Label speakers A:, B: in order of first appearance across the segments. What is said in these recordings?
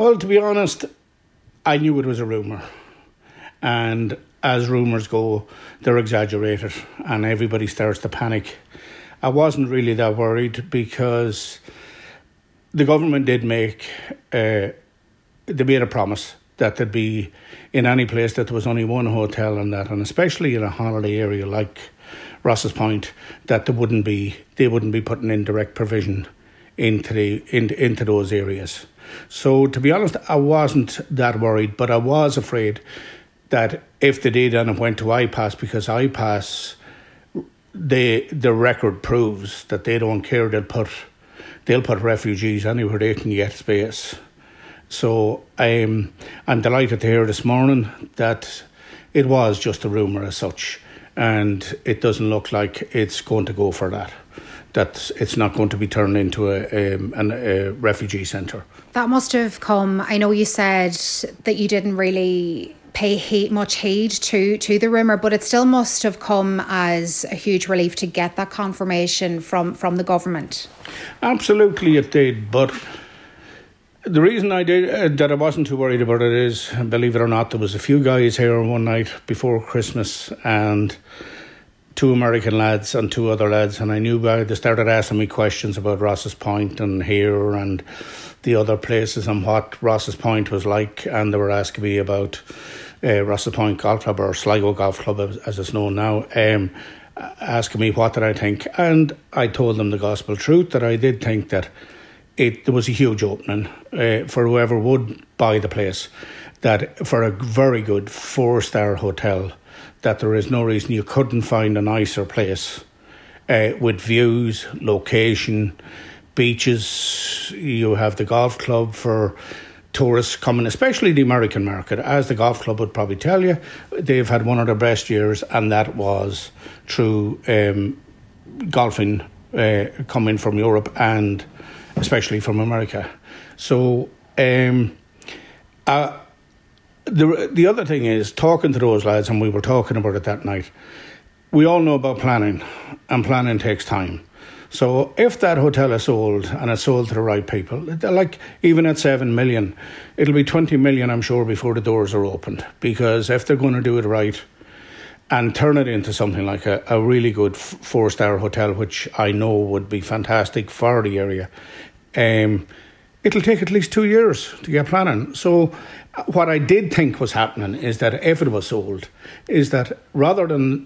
A: Well, to be honest, I knew it was a rumour. And as rumours go, they're exaggerated and everybody starts to panic. I wasn't really that worried because the government did they made a promise that there'd be, in any place that there was only one hotel and that, and especially in a holiday area like Ross's Point, that they wouldn't be putting in direct provision into those areas. So to be honest, I wasn't that worried, but I was afraid that if they did and it went to iPass, because iPass, the record proves that they don't care. They'll put refugees anywhere they can get space. So I'm delighted to hear this morning that it was just a rumour as such, and it doesn't look like it's going to go for that. That it's not going to be turned into a refugee centre. That
B: must have come, I know you said that you didn't really pay much heed to the rumour, but it still must have come as a huge relief to get that confirmation from the government.
A: Absolutely it did, but the reason I did that I wasn't too worried about it is, believe it or not, there was a few guys here one night before Christmas and 2 American lads and 2 other lads, and I knew they started asking me questions about Ross's Point and here and the other places and what Ross's Point was like, and they were asking me about Ross's Point Golf Club, or Sligo Golf Club as it's known now, asking me what did I think, and I told them the gospel truth, that I did think that there was a huge opening for whoever would buy the place, that for a very good 4-star hotel, that there is no reason you couldn't find a nicer place with views, location, beaches. You have the golf club for tourists coming, especially the American market. As the golf club would probably tell you, they've had one of their best years, and that was through golfing coming from Europe and especially from America. So the other thing is, talking to those lads, and we were talking about it that night, we all know about planning, and planning takes time. So if that hotel is sold, and it's sold to the right people, like even at 7 million, it'll be 20 million, I'm sure, before the doors are opened. Because if they're going to do it right and turn it into something like a really good 4-star hotel, which I know would be fantastic for the area, it'll take at least 2 years to get planning. So what I did think was happening is that if it was sold, is that rather than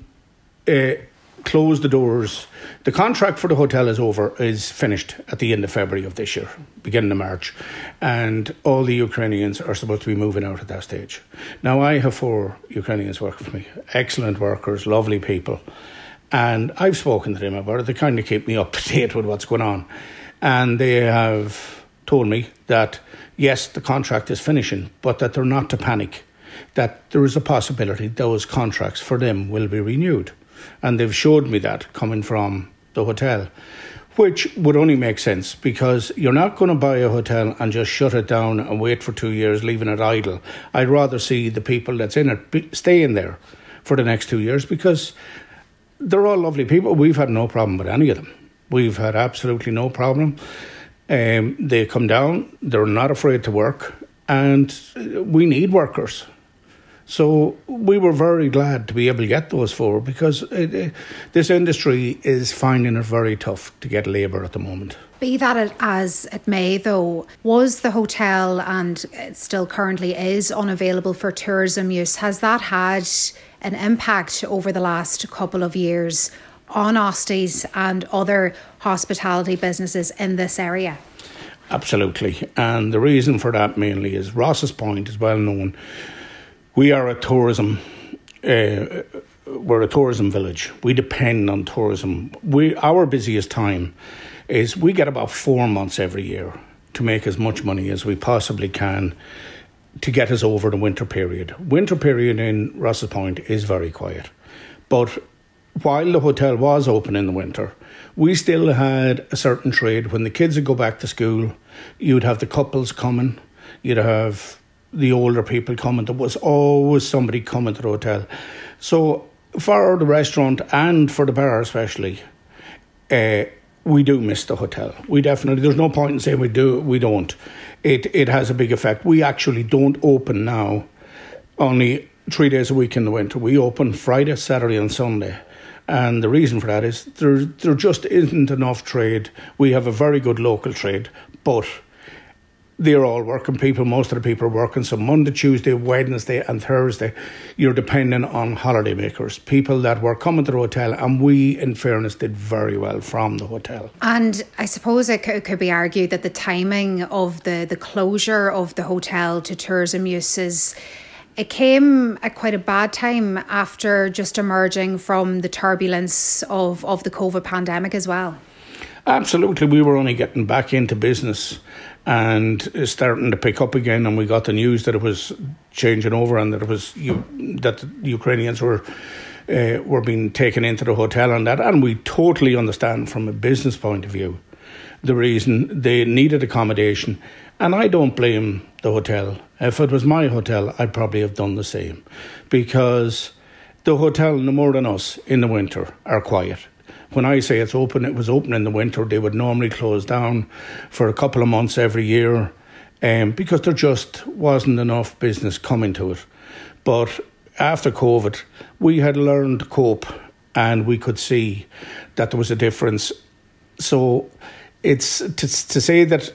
A: close the doors, the contract for the hotel is finished at the end of February of this year, beginning of March, and all the Ukrainians are supposed to be moving out at that stage. Now, I have 4 Ukrainians working for me, excellent workers, lovely people, and I've spoken to them about it. They kind of keep me up to date with what's going on, and they have told me that yes, the contract is finishing, but that they're not to panic, that there is a possibility those contracts for them will be renewed. And they've showed me that coming from the hotel, which would only make sense, because you're not going to buy a hotel and just shut it down and wait for 2 years, leaving it idle. I'd rather see the people that's in it stay in there for the next 2 years, because they're all lovely people. We've had no problem with any of them. We've had absolutely no problem. They come down, they're not afraid to work, and we need workers. So we were very glad to be able to get those 4, because this industry is finding it very tough to get labour at the moment.
B: Be that as it may, though, was the hotel, and it still currently is, unavailable for tourism use? Has that had an impact over the last couple of years on Osty's and other hospitality businesses in this area?
A: Absolutely. And the reason for that mainly is Ross's Point is well known. We are a tourism, we're a tourism village. We depend on tourism. Our busiest time is we get about 4 months every year to make as much money as we possibly can to get us over the winter period. Winter period in Ross's Point is very quiet. But while the hotel was open in the winter, we still had a certain trade. When the kids would go back to school, you'd have the couples coming, you'd have the older people coming. There was always somebody coming to the hotel. So for the restaurant and for the bar especially, we do miss the hotel. We definitely, there's no point in saying we don't. It has a big effect. We actually don't open now only 3 days a week in the winter. We open Friday, Saturday and Sunday. And the reason for that is there just isn't enough trade. We have a very good local trade, but they're all working people. Most of the people are working. So Monday, Tuesday, Wednesday and Thursday, you're dependent on holiday makers, people that were coming to the hotel. And we, in fairness, did very well from the hotel.
B: And I suppose it could be argued that the timing of the closure of the hotel to tourism uses, it came at quite a bad time after just emerging from the turbulence of the COVID pandemic as well.
A: Absolutely. We were only getting back into business and starting to pick up again, and we got the news that it was changing over and that it was that the Ukrainians were being taken into the hotel and that. And we totally understand from a business point of view the reason they needed accommodation. And I don't blame the hotel. If it was my hotel, I'd probably have done the same, because the hotel, no more than us, in the winter are quiet. When I say it's open, it was open in the winter. They would normally close down for a couple of months every year because there just wasn't enough business coming to it. But after COVID, we had learned to cope and we could see that there was a difference. So it's to say that,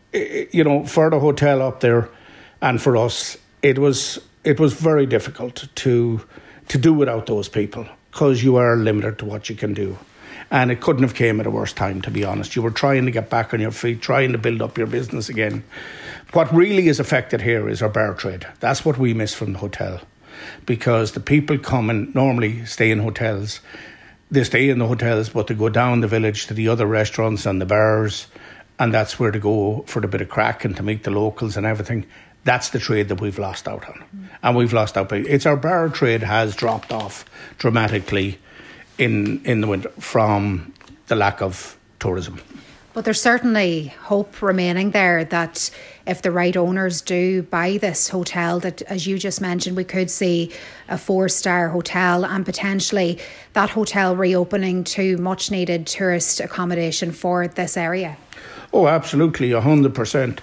A: for the hotel up there and for us, it was very difficult to do without those people, because you are limited to what you can do. And it couldn't have came at a worse time, to be honest. You were trying to get back on your feet, trying to build up your business again. What really is affected here is our bar trade. That's what we miss from the hotel, because the people come and normally stay in hotels. They stay in the hotels, but they go down the village to the other restaurants and the bars, and that's where to go for the bit of crack and to meet the locals and everything. That's the trade that we've lost out on. And we've lost out. It's our bar trade has dropped off dramatically in the winter from the lack of tourism.
B: But there's certainly hope remaining there that if the right owners do buy this hotel, that, as you just mentioned, we could see a 4-star hotel and potentially that hotel reopening to much needed tourist accommodation for this area.
A: Oh, absolutely, 100%.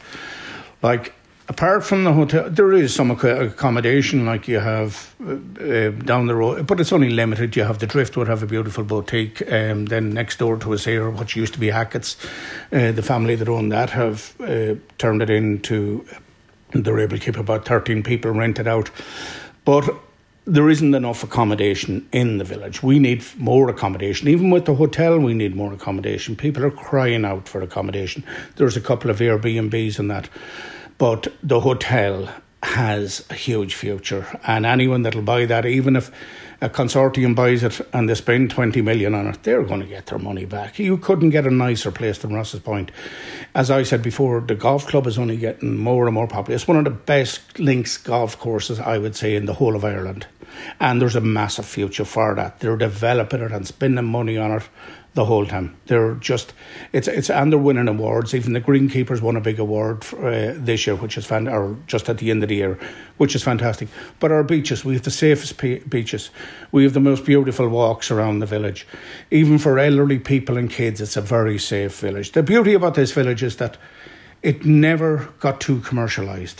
A: Apart from the hotel, there is some accommodation like you have down the road, but it's only limited. You have the Driftwood, have a beautiful boutique. Then next door to us here, what used to be Hackett's, the family that own that have turned it into, they're able to keep about 13 people rented out. But there isn't enough accommodation in the village. We need more accommodation. Even with the hotel, we need more accommodation. People are crying out for accommodation. There's a couple of Airbnbs and that. But the hotel has a huge future, and anyone that'll buy that, even if a consortium buys it and they spend 20 million on it, they're going to get their money back. You couldn't get a nicer place than Ross's Point. As I said before, the golf club is only getting more and more popular. It's one of the best links golf courses, I would say, in the whole of Ireland. And there's a massive future for that. They're developing it and spending money on it the whole time. They're just, and they're winning awards. Even the Greenkeepers won a big award this year, which is or just at the end of the year, which is fantastic. But our beaches, we have the safest beaches. We have the most beautiful walks around the village. Even for elderly people and kids, it's a very safe village. The beauty about this village is that it never got too commercialised.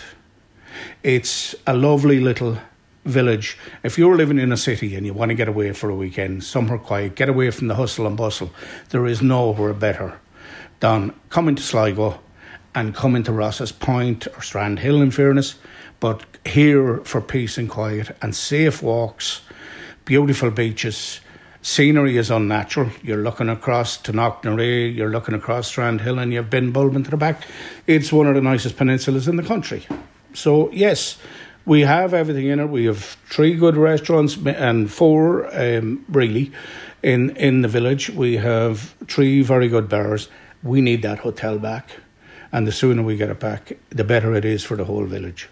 A: It's a lovely little village. If you're living in a city and you want to get away for a weekend, somewhere quiet, get away from the hustle and bustle, there is nowhere better than coming to Sligo and coming to Ross's Point or Strand Hill, in fairness, but here for peace and quiet and safe walks, beautiful beaches. Scenery is unnatural. You're looking across to Knocknarea, you're looking across Strand Hill, and you've been Bulbin to the back. It's one of the nicest peninsulas in the country. So yes, we have everything in it. We have 3 good restaurants and 4 really in the village. We have 3 very good bars. We need that hotel back. And the sooner we get it back, the better it is for the whole village.